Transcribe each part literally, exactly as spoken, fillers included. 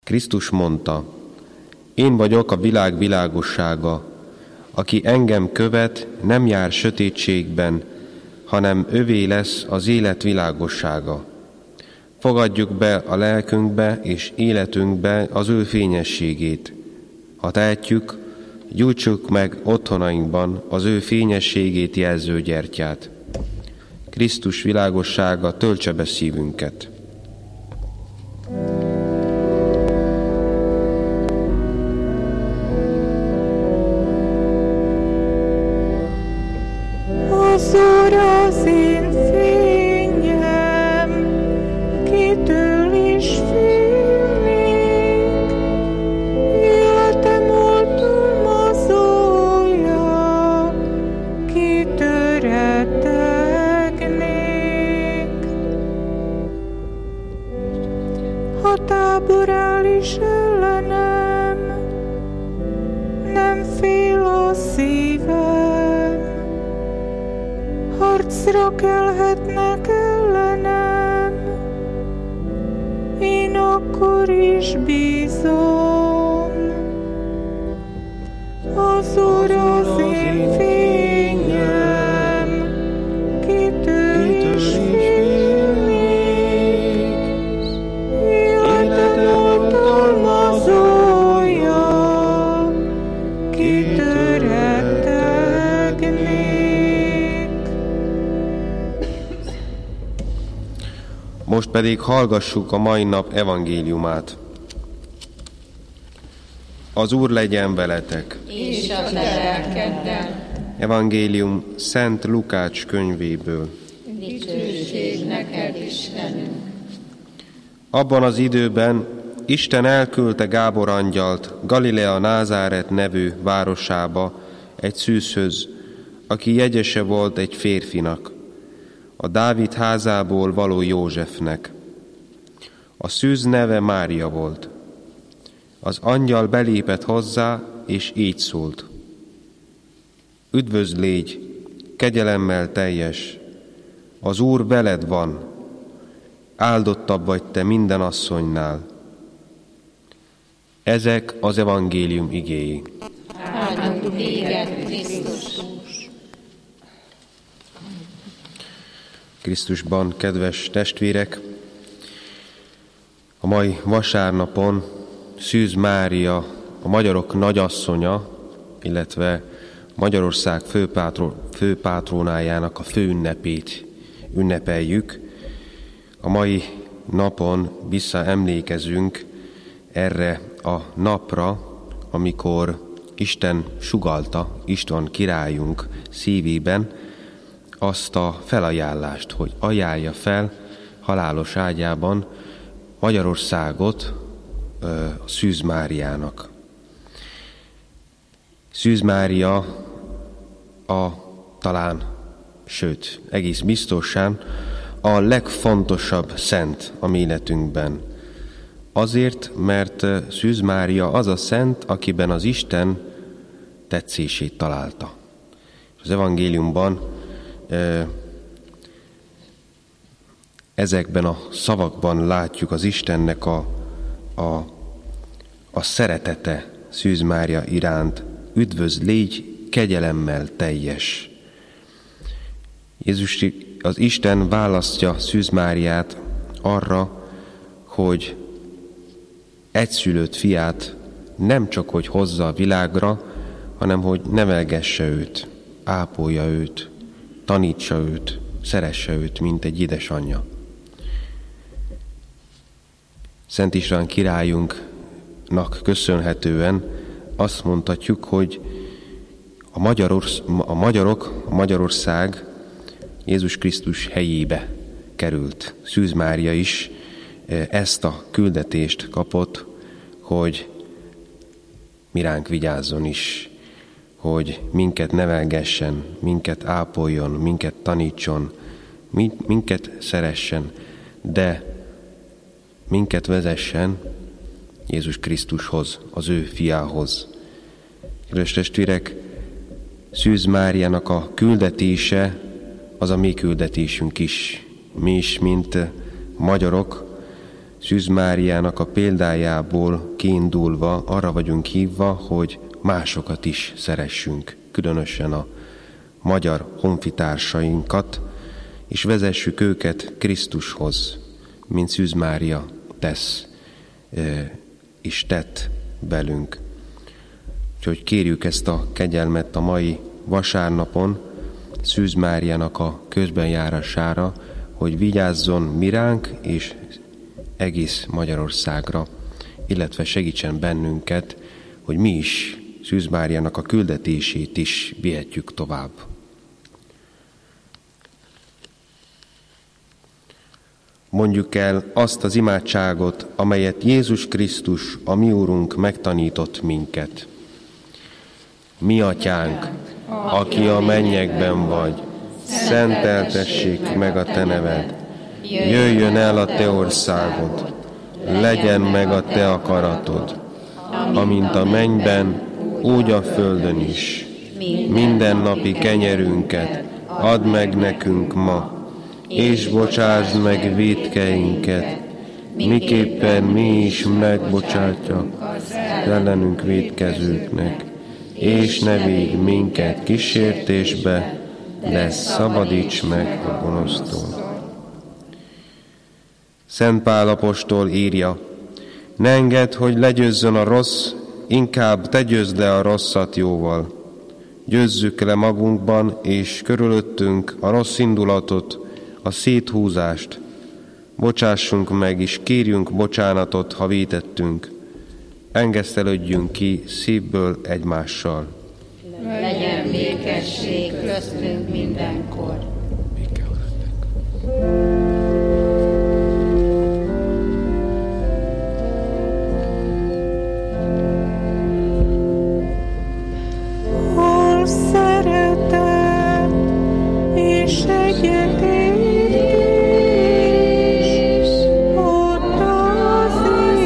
Krisztus mondta: én vagyok a világ világossága, aki engem követ, nem jár sötétségben, hanem övé lesz az élet világossága. Fogadjuk be a lelkünkbe és életünkbe az ő fényességét. Ha tehetjük, gyújtsuk meg otthonainkban az ő fényességét jelző gyertyát. Krisztus világossága töltse be szívünket. Az Úr az én fényem, kitől is félnék, életem oltalmazója, kitől rettegnék. Ha tábor áll is ellenem, nem fél a szívem. Harcra kelhetnek ellenem, én akkor is bízom. Az Úr az én fényem, kitől is félnék, életem oltalmazója, kitől rettegnék. Most pedig hallgassuk a mai nap evangéliumát. Az Úr legyen veletek! És a te lelkeddel. Evangélium Szent Lukács könyvéből. Dicsőség neked, Istenünk! Abban az időben Isten elküldte Gábor angyalt Galilea Názáret nevű városába egy szűzhöz, aki jegyese volt egy férfinak, a Dávid házából való Józsefnek. A szűz neve Mária volt. Az angyal belépett hozzá, és így szólt: üdvözl légy, kegyelemmel teljes, az Úr veled van, áldottabb vagy te minden asszonynál. Ezek az evangélium igéi. Áldunk téged, Krisztus! Krisztusban, kedves testvérek! A mai vasárnapon Szűz Mária, a magyarok nagyasszonya, illetve Magyarország főpátró, főpátrónájának a főünnepét ünnepeljük. A mai napon visszaemlékezünk erre a napra, amikor Isten sugallta István királyunk szívében azt a felajánlást, hogy ajánlja fel halálos ágyában Magyarországot a Szűz Máriának. Szűz Mária a talán, sőt, egész biztosan a legfontosabb szent a mi életünkben. Azért, mert Szűz Mária az a szent, akiben az Isten tetszését találta. Az evangéliumban ezekben a szavakban látjuk az Istennek a, a, a szeretete Szűz Mária iránt. Üdvözl légy, kegyelemmel teljes. Jézus, az Isten választja Szűz Máriát arra, hogy egyszülött fiát nem csak hogy hozza a világra, hanem hogy nevelgesse őt, ápolja őt, tanítsa őt, szeresse őt, mint egy édesanyja. Szent István királyunknak köszönhetően azt mondhatjuk, hogy a, Magyarorsz, a magyarok, a Magyarország Jézus Krisztus helyébe került. Szűz Mária is ezt a küldetést kapott, hogy mi ránk vigyázzon is, hogy minket nevelgessen, minket ápoljon, minket tanítson, minket szeressen, de minket vezessen Jézus Krisztushoz, az ő fiához. Kedves testvérek, Szűz Máriának a küldetése az a mi küldetésünk is. Mi is, mint magyarok, Szűz Máriának a példájából kiindulva arra vagyunk hívva, hogy másokat is szeressünk, különösen a magyar honfitársainkat, és vezessük őket Krisztushoz, mint Szűz Mária tesz és tett velünk. Úgyhogy kérjük ezt a kegyelmet a mai vasárnapon Szűz Máriának a közbenjárására, hogy vigyázzon mi ránk és egész Magyarországra, illetve segítsen bennünket, hogy mi is Szűz Máriának a küldetését is vihetjük tovább. Mondjuk el azt az imádságot, amelyet Jézus Krisztus, a mi Úrunk megtanított minket. Mi Atyánk, aki a mennyekben vagy, szenteltessék meg a te neved. Jöjjön el a te országod, legyen meg a te akaratod, amint a mennyben, úgy a földön is. Mindennapi kenyerünket add meg nekünk ma, és bocsásd meg vétkeinket, miképpen mi is megbocsátja ellenünk vétkezőknek, és ne védj minket kísértésbe, de szabadíts meg a gonosztól. Szent Pál apostol írja, ne engedd, hogy legyőzzön a rossz, inkább te győzd le a rosszat jóval. Győzzük le magunkban és körülöttünk a rossz indulatot, a széthúzást. Bocsássunk meg és kérjünk bocsánatot, ha vétettünk. Engesztelődjünk ki szívből egymással. Legyen békesség köztünk mindenkor. Hol szeretet és egyetértés, ott az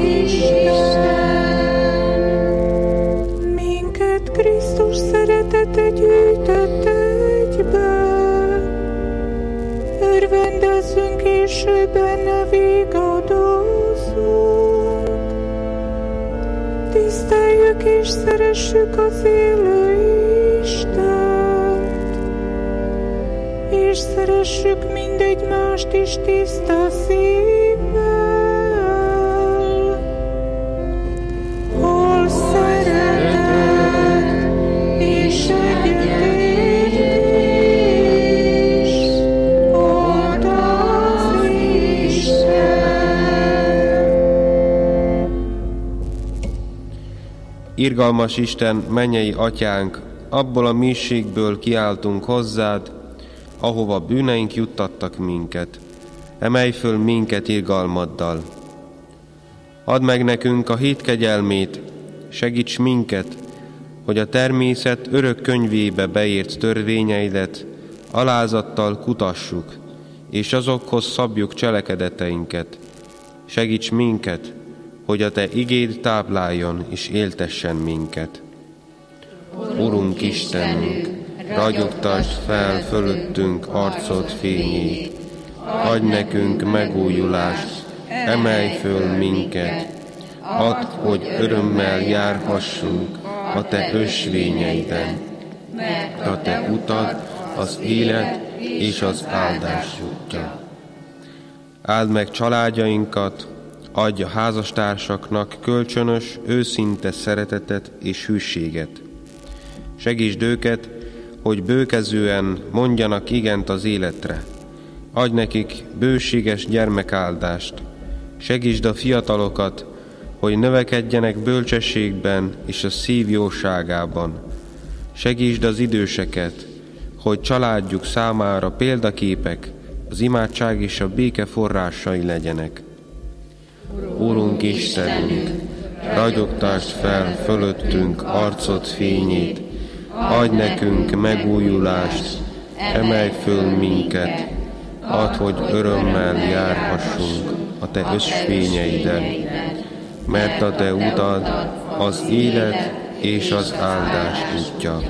Isten. Minket Krisztus szeretete gyűjtött egybe, örvendezzünk és ő benne vigadózunk. Tiszteljük és szeressük az élő Istent, és szeressük mindegymást is tiszta szívvel. Hol szeretet és egyetértés, ott az Isten. Irgalmas Isten, mennyei Atyánk, abból a mélységből kiáltunk hozzád, ahova bűneink juttattak minket. Emelj föl minket irgalmaddal. Add meg nekünk a hit kegyelmét, segíts minket, hogy a természet örök könyvébe beírt törvényeidet alázattal kutassuk, és azokhoz szabjuk cselekedeteinket. Segíts minket, hogy a te igéd tápláljon és éltessen minket. Urunk Istenünk, ragyogtasd fel fölöttünk arcod fényét, adj nekünk megújulást, emelj föl minket, add, hogy örömmel járhassunk a te ösvényeiden, a te utad az élet és az áldás útja. Áld meg családjainkat, adj a házastársaknak kölcsönös, őszinte szeretetet és hűséget. Segítsd őket, hogy bőkezően mondjanak igent az életre. Adj nekik bőséges gyermekáldást. Segítsd a fiatalokat, hogy növekedjenek bölcsességben és a szív jóságában. Segítsd az időseket, hogy családjuk számára példaképek, az imádság és a béke forrásai legyenek. Urunk Istenünk, ragyogtasd fel fölöttünk arcod fényét, adj nekünk megújulást, emelj föl minket, add, hogy örömmel járhassunk a te ösvényeiden, mert a te utad az élet és az áldás útja.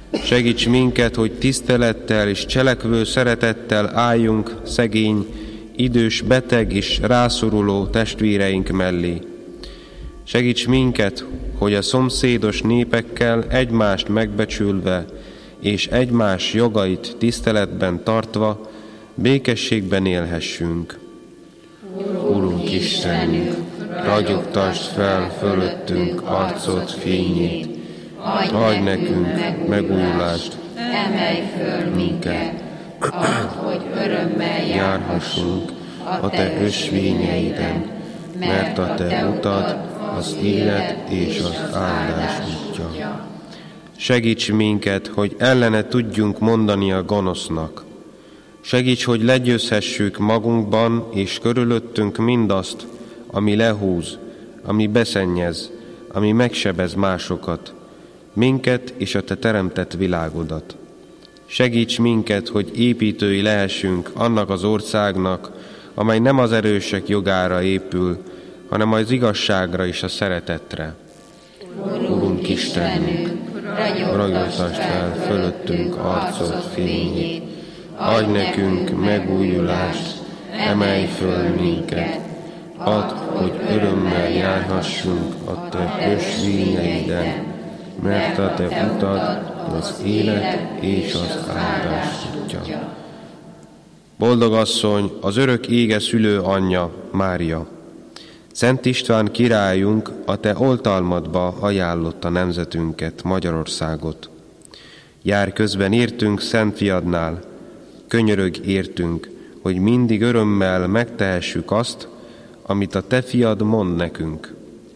Segíts minket, hogy tisztelettel és cselekvő szeretettel álljunk szegény, idős, beteg és rászoruló testvéreink mellé. Segíts minket, hogy a szomszédos népekkel egymást megbecsülve és egymás jogait tiszteletben tartva békességben élhessünk. Urunk Istenünk, ragyogtasd fel fölöttünk arcod fényét, adj nekünk megújulást, emelj föl minket, add, hogy örömmel járhassunk a te ösvényeiden, mert a te utad az élet és az áldás útja. Segíts minket, hogy ellene tudjunk mondani a gonosznak. Segíts, hogy legyőzhessük magunkban és körülöttünk mindazt, ami lehúz, ami beszennyez, ami megsebez másokat, minket és a te teremtett világodat. Segíts minket, hogy építői lehessünk annak az országnak, amely nem az erősek jogára épül, hanem az igazságra és a szeretetre. Urunk Istenünk, ragyogtasd fel fölöttünk arcod fényét, adj nekünk megújulást, emelj föl minket, add, hogy örömmel járhassunk a te ösvényeiden, mert a te utad az élet és az áldás útja. Boldog asszony, az örök ége szülő anyja, Mária! Szent István királyunk a te oltalmadba ajánlotta nemzetünket, Magyarországot. Jár közben értünk Szent Fiadnál, könyörög értünk, hogy mindig örömmel megtehessük azt, amit a te fiad mond nekünk.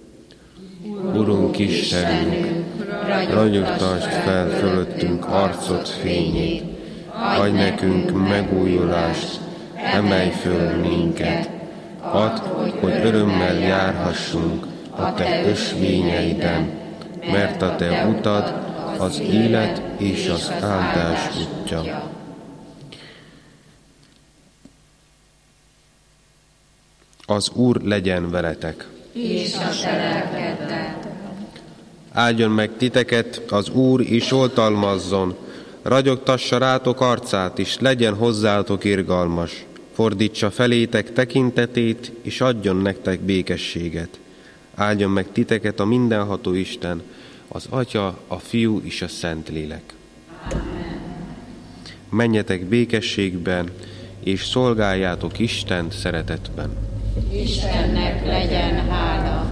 Urunk Istenünk, ragyogtasd fel fölöttünk arcod fényét, adj nekünk megújulást, emelj föl minket, add, hogy örömmel járhassunk a te ösvényeiden, mert a te utad az élet és az áldás útja. Az Úr legyen veletek. És a te lelkeddel. Áldjon meg titeket az Úr, és oltalmazzon, ragyogtassa rátok arcát, és legyen hozzátok irgalmas. Fordítsa felétek tekintetét, és adjon nektek békességet. Áldjon meg titeket a mindenható Isten, az Atya, a Fiú és a Szentlélek. Amen. Menjetek békességben, és szolgáljátok Istent szeretetben. Istennek legyen hála.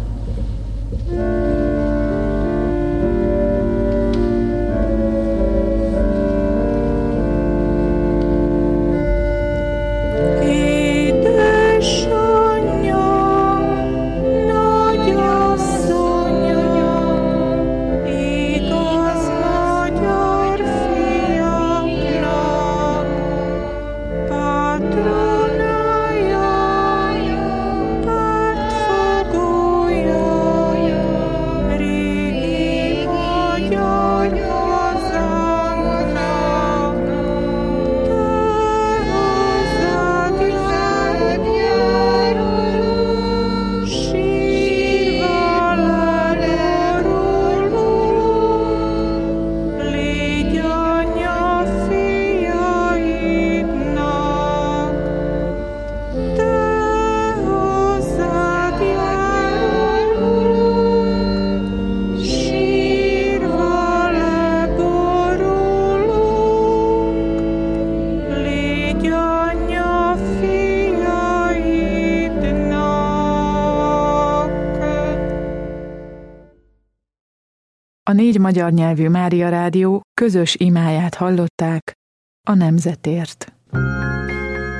A négy magyar nyelvű Mária Rádió közös imáját hallották a nemzetért.